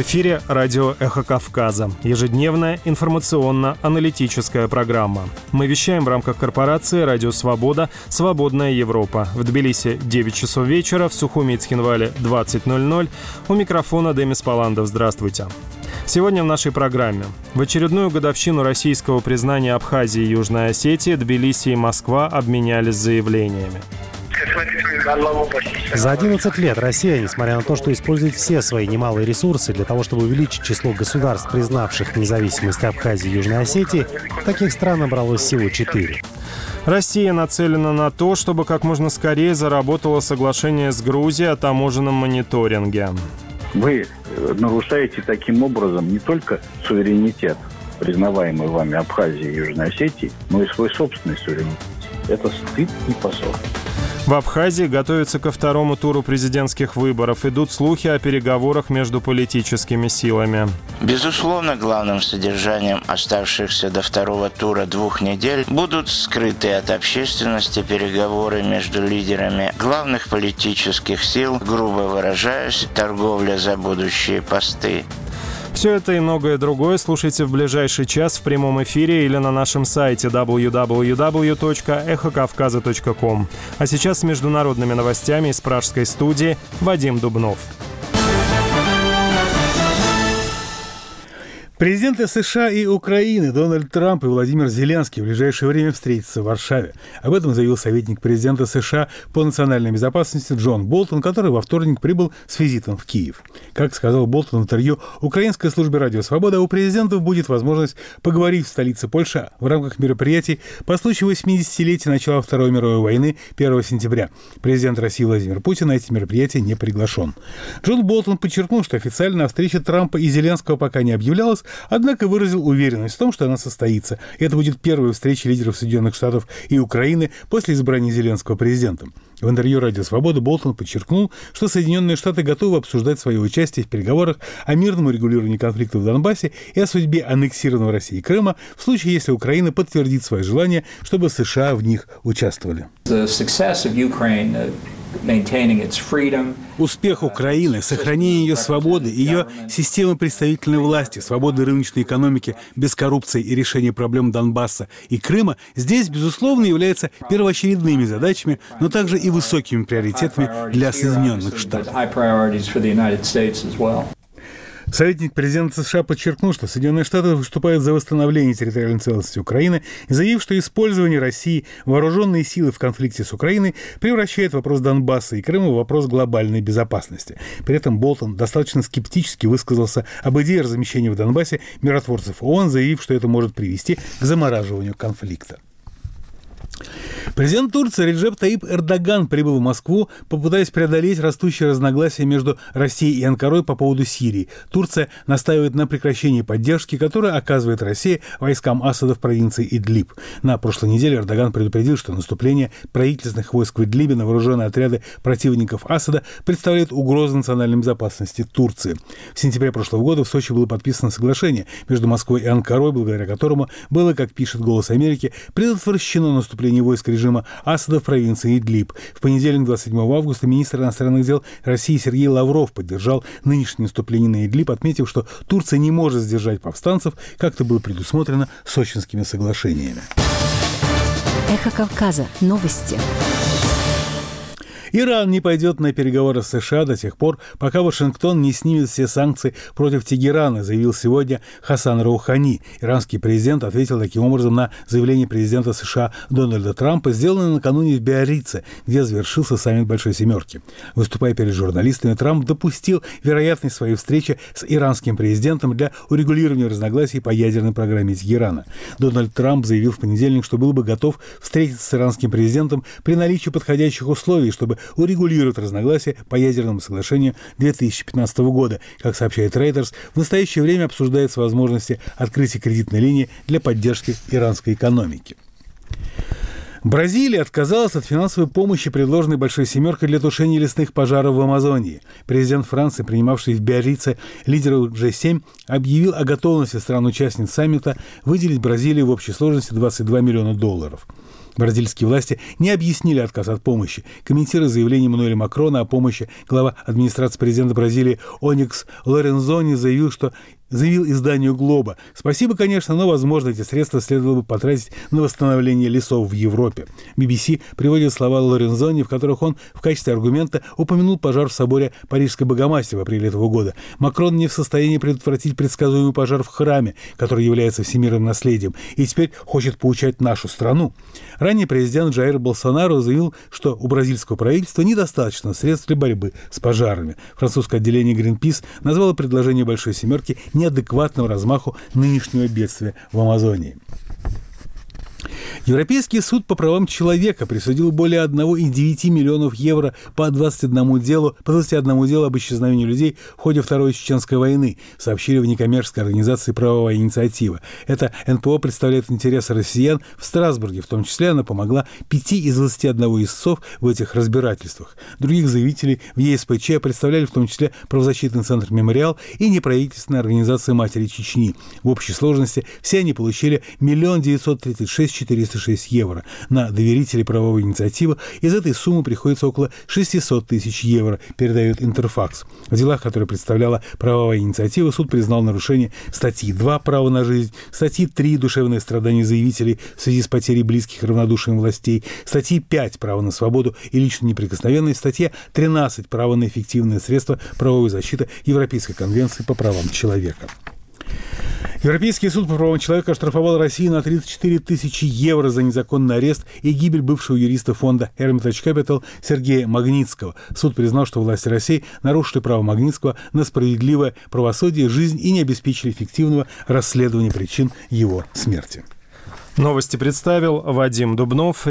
эфире радио «Эхо Кавказа». Ежедневная информационно-аналитическая программа. Мы вещаем в рамках корпорации «Радио Свобода. Свободная Европа». В Тбилиси 9 часов вечера, в Сухуми и Цхинвале 20:00. У микрофона Демис Паландов. Здравствуйте. Сегодня в нашей программе. В очередную годовщину российского признания Абхазии и Южной Осетии Тбилиси и Москва обменялись заявлениями. За 11 лет Россия, несмотря на то, что использует все свои немалые ресурсы для того, чтобы увеличить число государств, признавших независимость Абхазии и Южной Осетии, таких стран набралось всего 4. Россия нацелена на то, чтобы как можно скорее заработало соглашение с Грузией о таможенном мониторинге. Вы нарушаете таким образом не только суверенитет, признаваемый вами Абхазии и Южной Осетии, но и свой собственный суверенитет. Это стыд и позор. В Абхазии готовятся ко второму туру президентских выборов. Идут слухи о переговорах между политическими силами. Безусловно, главным содержанием оставшихся до второго тура 2 недель будут скрытые от общественности переговоры между лидерами главных политических сил, грубо выражаясь, торговля за будущие посты. Все это и многое другое слушайте в ближайший час в прямом эфире или на нашем сайте www.эхокавказа.ком. А сейчас с международными новостями из пражской студии Вадим Дубнов. Президенты США и Украины Дональд Трамп и Владимир Зеленский в ближайшее время встретятся в Варшаве. Об этом заявил советник президента США по национальной безопасности Джон Болтон, который во вторник прибыл с визитом в Киев. Как сказал Болтон в интервью украинской службе «Радио Свобода», у президентов будет возможность поговорить в столице Польши в рамках мероприятий по случаю 80-летия начала Второй мировой войны 1 сентября. Президент России Владимир Путин на эти мероприятия не приглашен. Джон Болтон подчеркнул, что официально встреча Трампа и Зеленского пока не объявлялась, однако выразил уверенность в том, что она состоится. Это будет первая встреча лидеров Соединенных Штатов и Украины после избрания Зеленского президентом. В интервью «Радио Свобода» Болтон подчеркнул, что Соединенные Штаты готовы обсуждать свое участие в переговорах о мирном урегулировании конфликта в Донбассе и о судьбе аннексированного Россией Крыма в случае, если Украина подтвердит свое желание, чтобы США в них участвовали. Успех Украины, сохранение ее свободы, ее системы представительной власти, свободы рыночной экономики, без коррупции и решения проблем Донбасса и Крыма здесь, безусловно, являются первоочередными задачами, но также и высокими приоритетами для Соединенных Штатов. Советник президента США подчеркнул, что Соединенные Штаты выступают за восстановление территориальной целостности Украины, заявив, что использование России вооруженные силы в конфликте с Украиной превращает вопрос Донбасса и Крыма в вопрос глобальной безопасности. При этом Болтон достаточно скептически высказался об идее размещения в Донбассе миротворцев ООН, заявив, что это может привести к замораживанию конфликта. Президент Турции Реджеп Таyyip Эрдоган прибыл в Москву, попытаясь преодолеть растущие разногласия между Россией и Анкарой по поводу Сирии. Турция настаивает на прекращении поддержки, которую оказывает Россия войскам Асада в провинции Идлиб. На прошлой неделе Эрдоган предупредил, что наступление правительственных войск в Идлибе на вооруженные отряды противников Асада представляет угрозу национальной безопасности Турции. В сентябре прошлого года в Сочи было подписано соглашение между Москвой и Анкарой, благодаря которому было, как пишет «Голос Америки», предотвращено наступление войск режима Асада в провинции Идлиб. В понедельник, 27 августа, министр иностранных дел России Сергей Лавров поддержал нынешнее наступление на Идлиб, отметив, что Турция не может сдержать повстанцев, как это было предусмотрено Сочинскими соглашениями. Эхо Кавказа. Новости. Иран не пойдет на переговоры с США до тех пор, пока Вашингтон не снимет все санкции против Тегерана, заявил сегодня Хасан Роухани. Иранский президент ответил таким образом на заявление президента США Дональда Трампа, сделанное накануне в Биаррице, где завершился саммит Большой Семерки. Выступая перед журналистами, Трамп допустил вероятность своей встречи с иранским президентом для урегулирования разногласий по ядерной программе Тегерана. Дональд Трамп заявил в понедельник, что был бы готов встретиться с иранским президентом при наличии подходящих условий, чтобы урегулирует разногласия по ядерному соглашению 2015 года. Как сообщает Reuters, в настоящее время обсуждается возможности открытия кредитной линии для поддержки иранской экономики. Бразилия отказалась от финансовой помощи, предложенной Большой Семеркой для тушения лесных пожаров в Амазонии. Президент Франции, принимавший в Биаррице лидеров G7, объявил о готовности стран-участниц саммита выделить Бразилии в общей сложности $22 миллиона. Бразильские власти не объяснили отказ от помощи. Комментируя заявление Эммануэля Макрона о помощи, глава администрации президента Бразилии Оникс Лорензони заявил изданию «Глоба». Спасибо, конечно, но, возможно, эти средства следовало бы потратить на восстановление лесов в Европе. BBC приводит слова Лорензони, в которых он в качестве аргумента упомянул пожар в соборе Парижской Богоматери в апреле этого года. Макрон не в состоянии предотвратить предсказуемый пожар в храме, который является всемирным наследием, и теперь хочет поучать нашу страну. Ранее президент Джаир Болсонару заявил, что у бразильского правительства недостаточно средств для борьбы с пожарами. Французское отделение Greenpeace назвало предложение «Большой семерки» неадекватным размаху нынешнего бедствия в Амазонии. Европейский суд по правам человека присудил более 1,9 миллионов евро по 21 делу об исчезновении людей в ходе Второй Чеченской войны, сообщили в некоммерческой организации «Правовая инициатива». Это НПО представляет интересы россиян в Страсбурге, в том числе она помогла 5 из 21 истцов в этих разбирательствах. Других заявителей в ЕСПЧ представляли в том числе правозащитный центр «Мемориал» и неправительственная организация «Матери Чечни». В общей сложности все они получили 1 936 406 евро. На доверителей правовой инициативы из этой суммы приходится около 600 тысяч евро, передает Интерфакс. В делах, которые представляла правовая инициатива, суд признал нарушение статьи 2 «Право на жизнь», статьи 3 «Душевные страдания заявителей в связи с потерей близких и равнодушием властей», статьи 5 «Право на свободу и личную неприкосновенность», статья 13 «Право на эффективные средства правовой защиты Европейской конвенции по правам человека». Европейский суд по правам человека оштрафовал Россию на 34 тысячи евро за незаконный арест и гибель бывшего юриста фонда Hermitage Capital Сергея Магнитского. Суд признал, что власти России нарушили право Магнитского на справедливое правосудие, жизнь и не обеспечили эффективного расследования причин его смерти. Новости представил Вадим Дубнов.